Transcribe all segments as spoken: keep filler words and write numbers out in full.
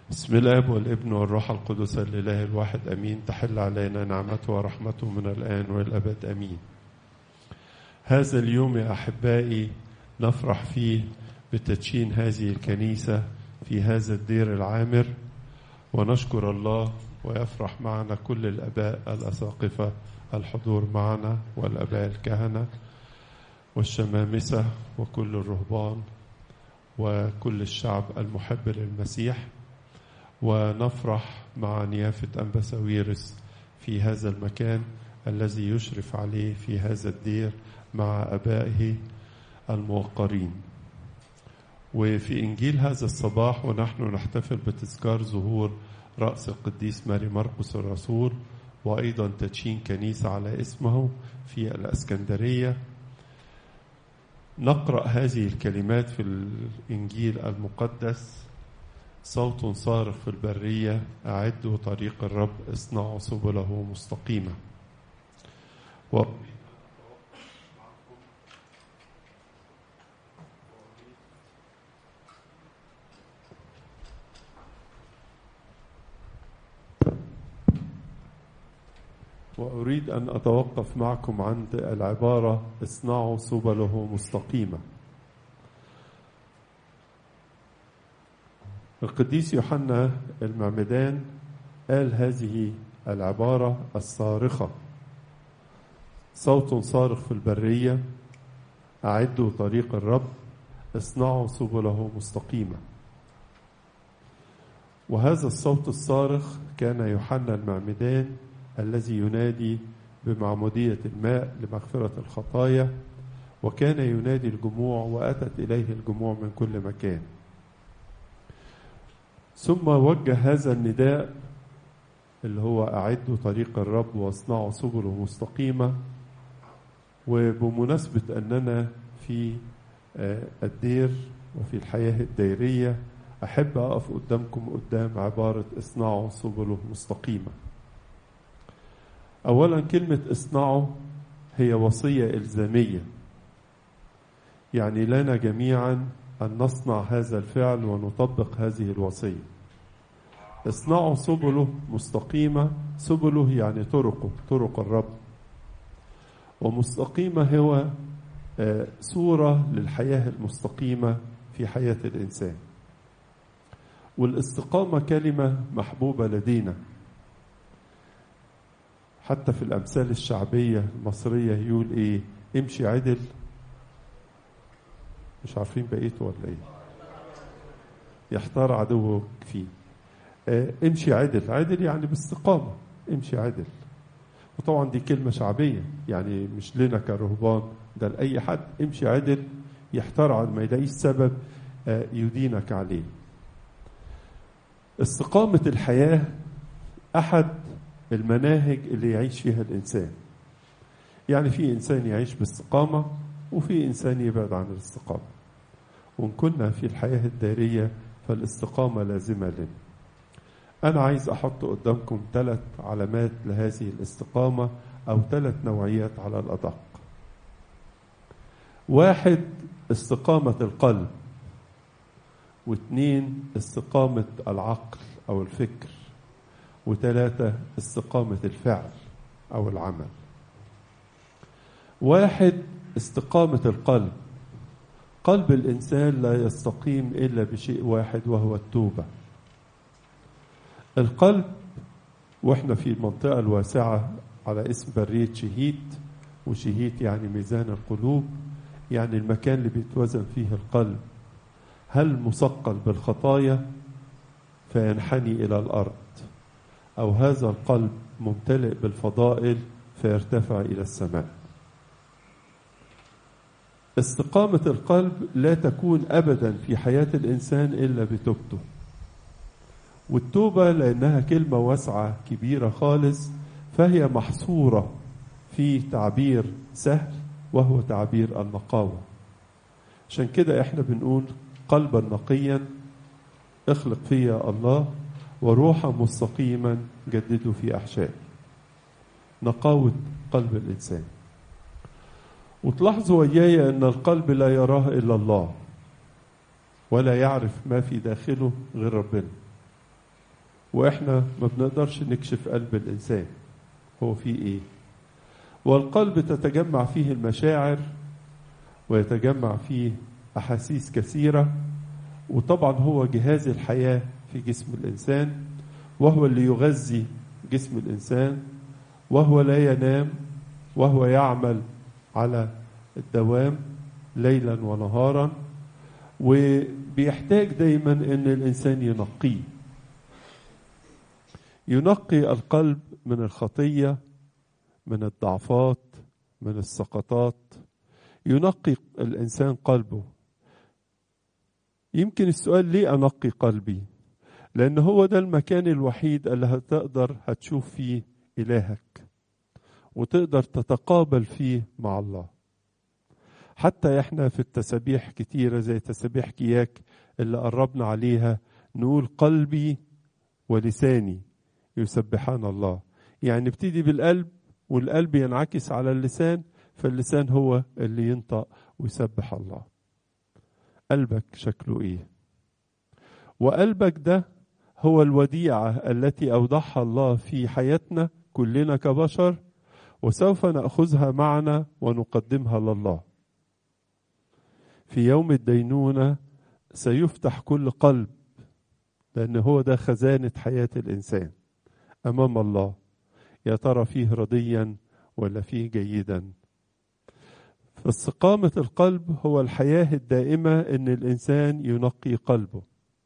بسم الاب والابن والروح القدس الاله الواحد امين. تحل علينا نعمته ورحمته من الان والابد امين. هذا اليوم يا احبائي نفرح فيه بتدشين هذه الكنيسه في هذا الدير العامر، ونشكر الله ويفرح معنا كل الاباء الاساقفه الحضور معنا، والاباء الكهنه والشمامسه وكل الرهبان وكل الشعب المحب للمسيح. ونفرح مع نيافة أنبا ساويرس في هذا المكان الذي يشرف عليه في هذا الدير مع أبائه الموقرين. وفي إنجيل هذا الصباح ونحن نحتفل بتذكار ظهور رأس القديس ماري مرقس الرسول، وأيضا تدشين كنيسة على اسمه في الإسكندرية، نقرأ هذه الكلمات في الإنجيل المقدس: صوت صارخ في البرية، أعدوا طريق الرب، اصنعوا سبله مستقيمة. و... وأريد أن أتوقف معكم عند العبارة اصنعوا سبله مستقيمة. القديس يوحنا المعمدان قال هذه العبارة الصارخة: صوت صارخ في البرية، أعدوا طريق الرب، اصنعوا سبله مستقيمة. وهذا الصوت الصارخ كان يوحنا المعمدان الذي ينادي بمعمودية الماء لمغفرة الخطايا، وكان ينادي الجموع، وأتت إليه الجموع من كل مكان. ثم وجه هذا النداء اللي هو أعدوا طريق الرب واصنعوا سبله مستقيمة. وبمناسبة أننا في الدير وفي الحياة الديرية، أحب أقف قدامكم قدام عبارة اصنعوا سبله مستقيمة. أولا كلمة اصنعوا هي وصية إلزامية، يعني لنا جميعا أن نصنع هذا الفعل ونطبق هذه الوصية. اصنعوا سبله مستقيمة، سبله يعني طرقه، طرق الرب، ومستقيمة هو صورة للحياة المستقيمة في حياة الإنسان. والاستقامة كلمة محبوبة لدينا، حتى في الأمثال الشعبية المصرية يقول إيه؟ امشي عدل. مش عارفين بقيته ولا إيه؟ يحتار عدوك فيه. اه امشي عدل، عدل يعني باستقامة، امشي عدل. وطبعا دي كلمة شعبية، يعني مش لنا كرهبان، ده لأي حد. امشي عدل، يحتار على ما يلاقيش سبب اه يدينك عليه. استقامة الحياة أحد المناهج اللي يعيش فيها الإنسان. يعني في إنسان يعيش باستقامة، وفي إنسان يبعد عن الاستقامة. وإن كنا في الحياة الدائرية فالاستقامة لازمة لنا. أنا عايز أحط قدامكم ثلاث علامات لهذه الاستقامة، أو ثلاث نوعيات على الأدق. واحد، استقامة القلب. واثنين، استقامة العقل أو الفكر. وثلاثة، استقامة الفعل أو العمل. واحد، استقامة القلب. قلب الإنسان لا يستقيم إلا بشيء واحد، وهو التوبة. القلب، وإحنا في المنطقة الواسعة على اسم برية شهيد، وشهيد يعني ميزان القلوب، يعني المكان اللي بيتوزن فيه القلب. هل مثقل بالخطايا فينحني إلى الأرض، أو هذا القلب ممتلئ بالفضائل فيرتفع إلى السماء. استقامة القلب لا تكون أبدا في حياة الإنسان إلا بتوبته. والتوبة لأنها كلمة واسعة كبيرة خالص، فهي محصورة في تعبير سهل، وهو تعبير النقاوة. عشان كده احنا بنقول قلبا نقيا اخلق فيا الله، وروحا مستقيما جدده في أحشائي. نقاوة قلب الإنسان. وتلاحظوا وياي أن القلب لا يراه إلا الله، ولا يعرف ما في داخله غير ربنا. وإحنا ما بنقدرش نكشف قلب الإنسان هو فيه إيه. والقلب تتجمع فيه المشاعر ويتجمع فيه أحاسيس كثيرة، وطبعا هو جهاز الحياة في جسم الإنسان، وهو اللي يغذي جسم الإنسان، وهو لا ينام، وهو يعمل على الدوام ليلا ونهارا، وبيحتاج دايما ان الانسان ينقيه، ينقي القلب من الخطية، من الضعفات، من السقطات، ينقي الانسان قلبه. يمكن السؤال ليه انقي قلبي؟ لان هو ده المكان الوحيد اللي هتقدر هتشوف فيه الهك وتقدر تتقابل فيه مع الله. حتى احنا في التسابيح كتيرة زي تسابيح كياك اللي قربنا عليها نقول قلبي ولساني يسبحان الله، يعني نبتدي بالقلب والقلب ينعكس على اللسان، فاللسان هو اللي ينطق ويسبح الله. قلبك شكله ايه؟ وقلبك ده هو الوديعة التي أودعها الله في حياتنا كلنا كبشر، وسوف نأخذها معنا ونقدمها لله. في يوم الدينونة سيفتح كل قلب، لأن هو ده خزانة حياة الإنسان أمام الله، يا ترى فيه رضيا ولا فيه جيدا. فاستقامة القلب هو الحياة الدائمة، إن الإنسان ينقي قلبه.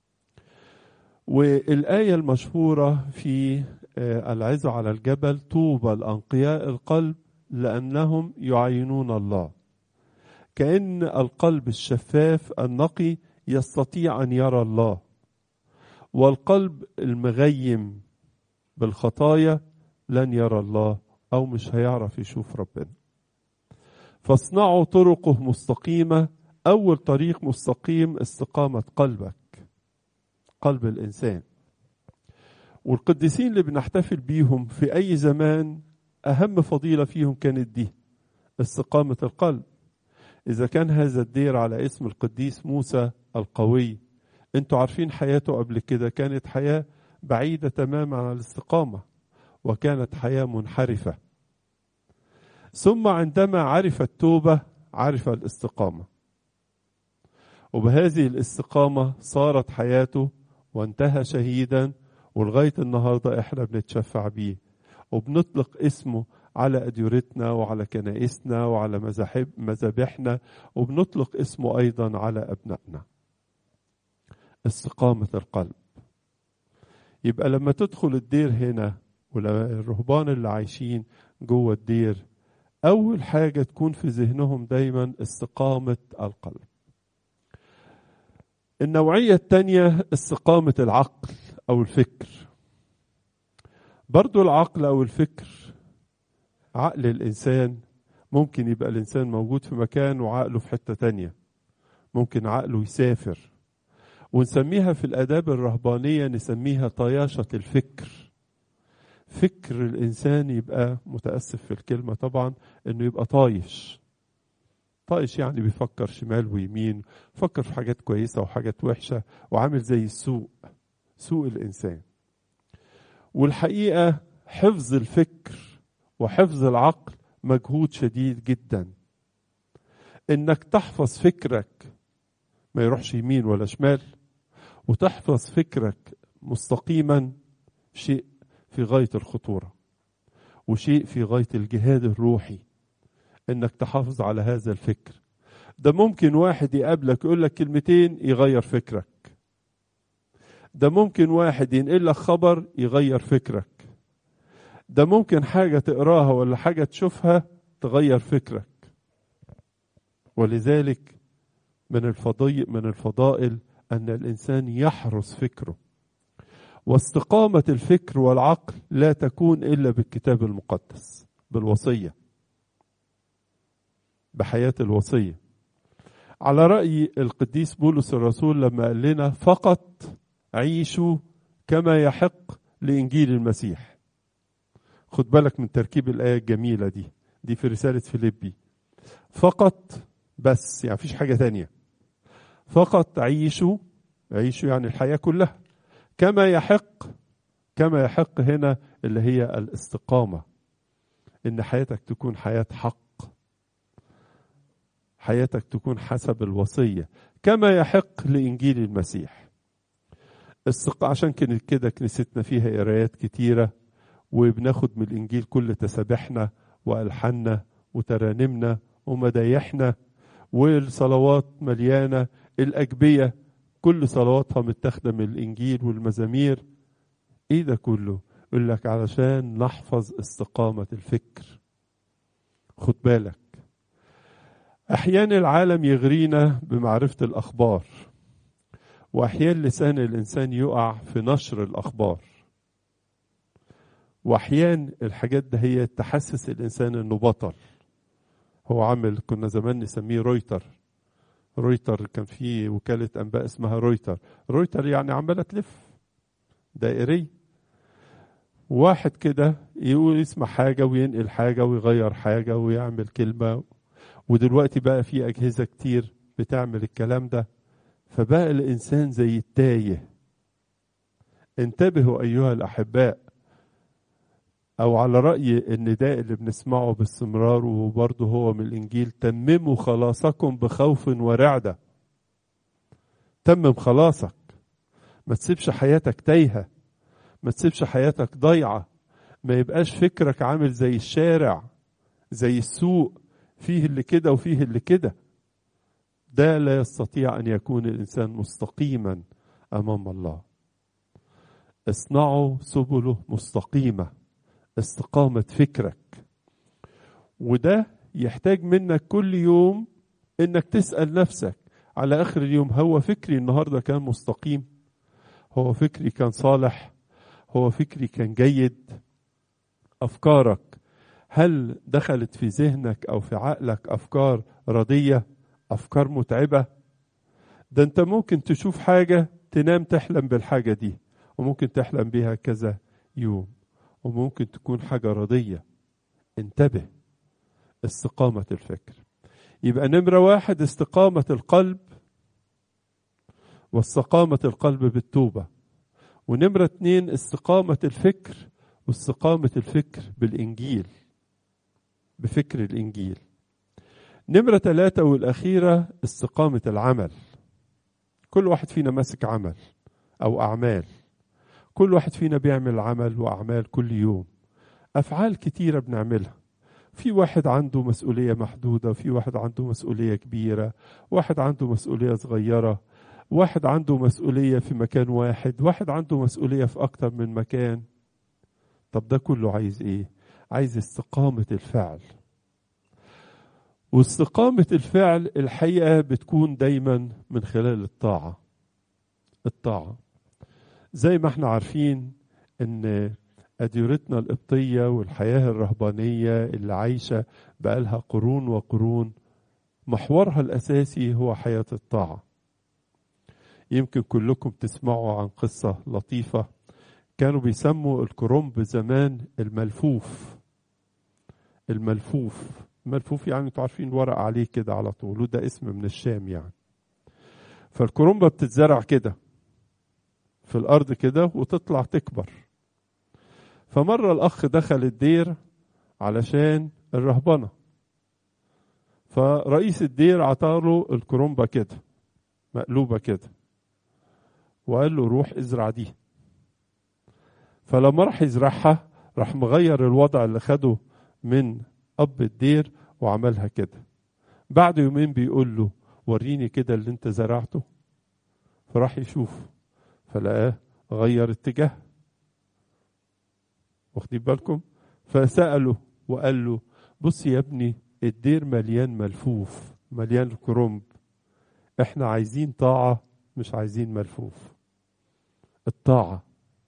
والآية المشهورة في العظة على الجبل: طوبى لأنقياء القلب لأنهم يعينون الله. كأن القلب الشفاف النقي يستطيع أن يرى الله، والقلب المغيم بالخطايا لن يرى الله أو مش هيعرف يشوف ربنا. فاصنعوا طرقه مستقيمة. أول طريق مستقيم استقامة قلبك، قلب الإنسان. والقديسين اللي بنحتفل بيهم في أي زمان أهم فضيلة فيهم كانت دي، استقامة القلب. إذا كان هذا الدير على اسم القديس موسى القوي، انتوا عارفين حياته قبل كده كانت حياة بعيدة تماما عن الاستقامة، وكانت حياة منحرفة. ثم عندما عرف التوبة عرف الاستقامة، وبهذه الاستقامة صارت حياته وانتهى شهيدا، ولغاية النهاردة احنا بنتشفع بيه وبنطلق اسمه على أديرتنا وعلى كنائسنا وعلى مذاهب مذابحنا، وبنطلق اسمه أيضا على أبنائنا. استقامة القلب. يبقى لما تدخل الدير هنا والرهبان اللي عايشين جوه الدير، أول حاجة تكون في ذهنهم دايما استقامة القلب. النوعية الثانية استقامة العقل أو الفكر. برضو العقل أو الفكر، عقل الإنسان ممكن يبقى الإنسان موجود في مكان وعقله في حتة تانية، ممكن عقله يسافر، ونسميها في الآداب الرهبانية نسميها طياشة الفكر. فكر الإنسان يبقى، متأسف في الكلمة طبعا، إنه يبقى طايش. طايش يعني بيفكر شمال ويمين، فكر في حاجات كويسة وحاجات وحشة، وعامل زي السوق، سوق الإنسان. والحقيقة حفظ الفكر وحفظ العقل مجهود شديد جدا. إنك تحفظ فكرك ما يروحش يمين ولا شمال، وتحفظ فكرك مستقيما، شيء في غاية الخطورة وشيء في غاية الجهاد الروحي، انك تحافظ على هذا الفكر. ده ممكن واحد يقابلك يقول لك كلمتين يغير فكرك، ده ممكن واحد ينقل لك خبر يغير فكرك، ده ممكن حاجة تقراها ولا حاجة تشوفها تغير فكرك. ولذلك من الفضيل من الفضائل أن الإنسان يحرس فكره. واستقامة الفكر والعقل لا تكون إلا بالكتاب المقدس، بالوصية، بحياة الوصية. على رأي القديس بولس الرسول لما قال لنا: فقط عيشوا كما يحق لإنجيل المسيح. خد بالك من تركيب الآية الجميلة دي، دي في رسالة فيليبي. فقط، بس يعني فيش حاجة تانية. فقط عيشوا، عيشوا يعني الحياة كلها، كما يحق كما يحق هنا اللي هي الاستقامة، إن حياتك تكون حياة حق، حياتك تكون حسب الوصية كما يحق لإنجيل المسيح. السق... عشان كده كنيستنا فيها قرايات كتيرة، وبناخد من الإنجيل كل تسابيحنا وألحاننا وترانيمنا ومدايحنا، والصلوات مليانة، الأجبية كل صلواتها متاخدة من الإنجيل والمزامير. إيه ده كله؟ يقول لك علشان نحفظ استقامة الفكر. خد بالك، أحيانا العالم يغرينا بمعرفة الأخبار، وأحيانا لسان الإنسان يقع في نشر الأخبار، وأحيانا الحاجات ده هي تحسس الإنسان إنه بطل. هو عامل، كنا زمان نسميه رويتر. رويتر كان فيه وكالة أنباء اسمها رويتر. رويتر يعني عمالة تلف دائري، واحد كده يقول يسمع حاجة وينقل حاجة ويغير حاجة ويعمل كلمة. ودلوقتي بقى في أجهزة كتير بتعمل الكلام ده، فبقى الإنسان زي التايه. انتبهوا أيها الأحباء، أو على رأي النداء اللي بنسمعه باستمرار وبرضه هو من الإنجيل: تمموا خلاصكم بخوف ورعدة. تمم خلاصك، ما تسيبش حياتك تايهة، ما تسيبش حياتك ضيعة، ما يبقاش فكرك عامل زي الشارع، زي السوق، فيه اللي كده وفيه اللي كده. ده لا يستطيع أن يكون الإنسان مستقيما أمام الله. اصنعوا سبله مستقيمة، استقامة فكرك. وده يحتاج منك كل يوم انك تسأل نفسك على اخر اليوم: هو فكري النهاردة كان مستقيم؟ هو فكري كان صالح؟ هو فكري كان جيد؟ افكارك هل دخلت في ذهنك او في عقلك افكار ردية، افكار متعبة؟ ده انت ممكن تشوف حاجة تنام تحلم بالحاجة دي، وممكن تحلم بيها كذا يوم، وممكن تكون حاجة رضية. انتبه، استقامة الفكر. يبقى نمرة واحد استقامة القلب، واستقامة القلب بالتوبة. ونمرة اتنين استقامة الفكر، واستقامة الفكر بالإنجيل، بفكر الإنجيل. نمرة ثلاثة والأخيرة استقامة العمل. كل واحد فينا ماسك عمل أو أعمال، كل واحد فينا بيعمل عمل وأعمال كل يوم، أفعال كتيرة بنعملها. في واحد عنده مسؤولية محدودة، وفي واحد عنده مسؤولية كبيرة، واحد عنده مسؤولية صغيرة، واحد عنده مسؤولية في مكان واحد، واحد عنده مسؤولية في أكتر من مكان. طب ده كله عايز إيه؟ عايز استقامة الفعل. واستقامة الفعل الحقيقة بتكون دايما من خلال الطاعة. الطاعة زي ما احنا عارفين ان أديرتنا القبطية والحياة الرهبانية اللي عايشة بقالها قرون وقرون، محورها الأساسي هو حياة الطاعة. يمكن كلكم تسمعوا عن قصة لطيفة، كانوا بيسموا الكرنب زمان الملفوف. الملفوف الملفوف يعني انتوا عارفين ورق عليه كده على طول، وده اسم من الشام يعني. فالكرنبة بتتزرع كده في الأرض كده وتطلع تكبر. فمرة الأخ دخل الدير علشان الرهبنة، فرئيس الدير عطاله الكرنبة كده مقلوبة كده، وقال له روح ازرع دي. فلما راح يزرعها راح مغير الوضع اللي خده من أب الدير وعملها كده. بعد يومين بيقول له وريني كده اللي انت زرعته. فراح يشوف فلقاه غير اتجاه. واخدين بالكم؟ فسأله وقال له بص يا ابني، الدير مليان ملفوف، مليان كرنب، احنا عايزين طاعة مش عايزين ملفوف. الطاعة،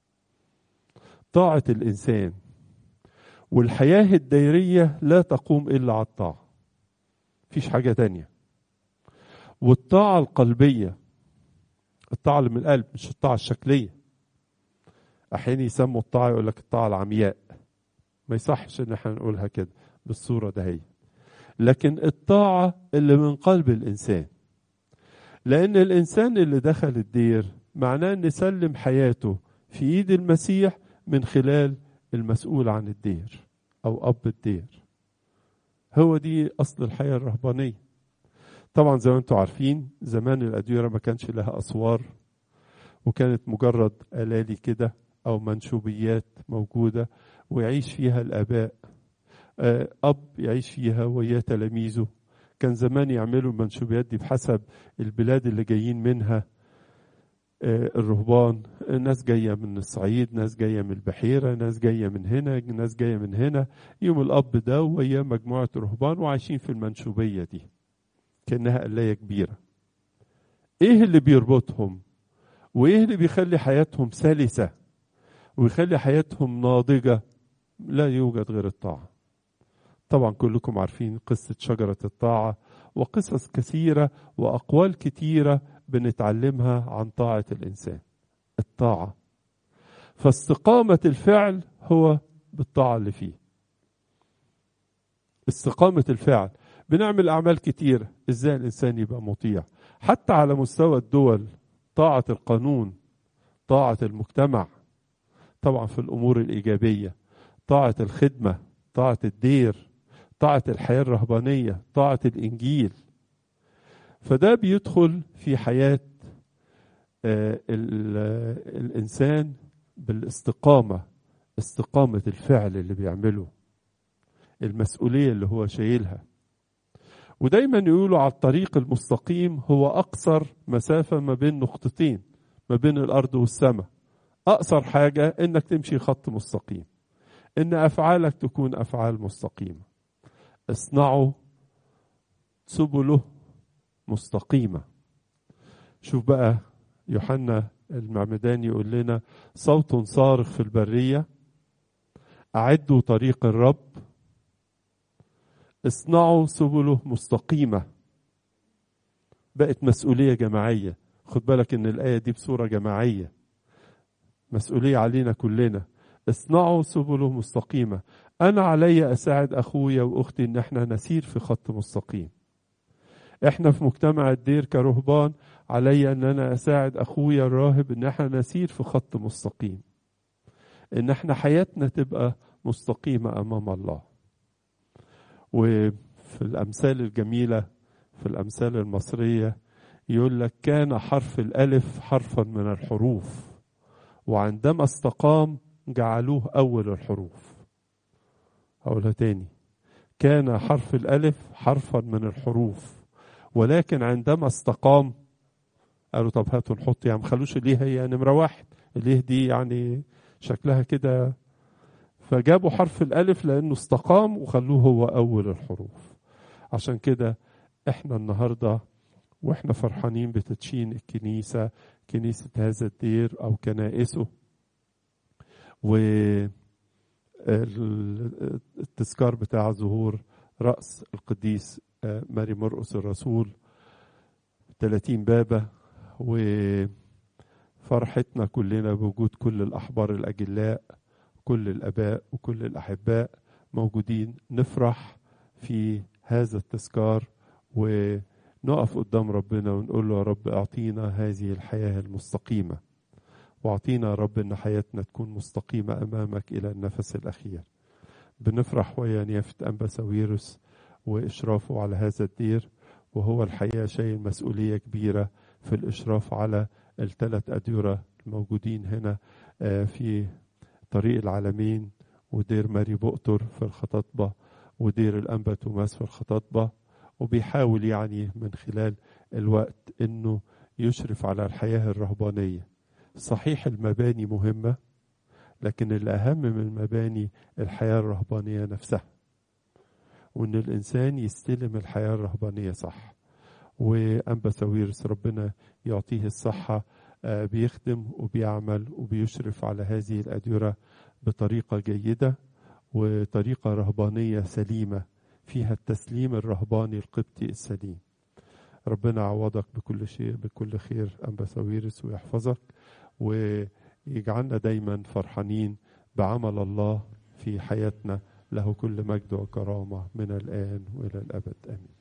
طاعة الإنسان. والحياة الدائرية لا تقوم إلا على الطاعة، مفيش حاجة تانية. والطاعة القلبية، الطاعة اللي من القلب، مش الطاعة الشكلية. أحيانا يسموا الطاعة يقول لك الطاعة العمياء، ما يصحش إن احنا نقولها كده بالصورة ده هي. لكن الطاعة اللي من قلب الإنسان، لأن الإنسان اللي دخل الدير معناه أن سلم حياته في إيد المسيح من خلال المسؤول عن الدير أو أب الدير. هو دي أصل الحياة الرهبانية. طبعا زي ما انتم عارفين زمان الأديرة ما كانش لها أسوار، وكانت مجرد ألالي كده أو منشوبيات موجودة ويعيش فيها الآباء. أب يعيش فيها ويا تلاميذه. كان زمان يعملوا المنشوبيات دي بحسب البلاد اللي جايين منها الرهبان. ناس جاية من الصعيد، ناس جاية من البحيرة، ناس جاية من هنا، ناس جاية من هنا. يوم الأب ده ويا مجموعة رهبان وعايشين في المنشوبية دي كأنها قلاية كبيرة. إيه اللي بيربطهم؟ وإيه اللي بيخلي حياتهم سلسة ويخلي حياتهم ناضجة؟ لا يوجد غير الطاعة. طبعا كلكم عارفين قصة شجرة الطاعة، وقصص كثيرة وأقوال كثيرة بنتعلمها عن طاعة الإنسان. الطاعة، فاستقامة الفعل هو بالطاعة اللي فيه. استقامة الفعل، بنعمل أعمال كتير. إزاي الإنسان يبقى مطيع؟ حتى على مستوى الدول، طاعة القانون، طاعة المجتمع، طبعا في الأمور الإيجابية، طاعة الخدمة، طاعة الدير، طاعة الحياة الرهبانية، طاعة الإنجيل. فده بيدخل في حياة آه الإنسان بالاستقامة، استقامة الفعل اللي بيعمله، المسؤولية اللي هو شايلها. ودايما يقولوا على الطريق المستقيم هو أقصر مسافة ما بين نقطتين، ما بين الأرض والسماء. أقصر حاجة إنك تمشي خط مستقيم، إن أفعالك تكون أفعال مستقيمة. اصنعوا سبله مستقيمة. شوف بقى يوحنا المعمداني يقول لنا: صوت صارخ في البرية، أعدوا طريق الرب، اصنعوا سبله مستقيمة. بقت مسؤولية جماعية. خد بالك ان الآية دي بصورة جماعية، مسؤولية علينا كلنا. اصنعوا سبله مستقيمة. أنا علي أساعد أخويا وأختي إن احنا نسير في خط مستقيم. احنا في مجتمع الدير كرهبان علي أن أنا أساعد أخويا الراهب إن احنا نسير في خط مستقيم، إن احنا حياتنا تبقى مستقيمة أمام الله. وفي الأمثال الجميلة، في الأمثال المصرية، يقول لك: كان حرف الألف حرفا من الحروف، وعندما استقام جعلوه أول الحروف. هقولها تاني: كان حرف الألف حرفا من الحروف، ولكن عندما استقام قالوا طب هاتوا نحط، يعني مخلوش ليه هي نمرة واحد، ليه دي يعني شكلها كده، فجابوا حرف الألف لأنه استقام وخلوه هو أول الحروف. عشان كده احنا النهاردة واحنا فرحانين بتدشين الكنيسة، كنيسة هذا الدير أو كنائسه، والتذكار بتاع ظهور رأس القديس ماري مرقس الرسول ثلاثين بابا، وفرحتنا كلنا بوجود كل الأحبار الأجلاء، كل الآباء وكل الأحباء موجودين. نفرح في هذا التذكار ونقف قدام ربنا ونقول له: يا رب أعطينا هذه الحياة المستقيمة، واعطينا يا رب أن حياتنا تكون مستقيمة أمامك إلى النفس الأخير. بنفرح ويا نيافة أنبا ساويرس وإشرافه على هذا الدير، وهو الحقيقة شايل مسؤولية كبيرة في الإشراف على الثلاث أديرة الموجودين هنا في طريق العالمين، ودير ماري بؤتر في الخطاطبة، ودير الأنبا توماس في الخطاطبة. وبيحاول يعني من خلال الوقت إنه يشرف على الحياة الرهبانية. صحيح المباني مهمة، لكن الأهم من المباني الحياة الرهبانية نفسها، وإن الإنسان يستلم الحياة الرهبانية صح. وأنبا ساويرس ربنا يعطيه الصحة بيخدم وبيعمل وبيشرف على هذه الأديرة بطريقة جيدة وطريقة رهبانية سليمة فيها التسليم الرهباني القبطي السليم. ربنا يعوضك بكل شيء بكل خير أنبا ساويرس، ويحفظك ويجعلنا دايما فرحانين بعمل الله في حياتنا. له كل مجد وكرامة من الآن وإلى الأبد، آمين.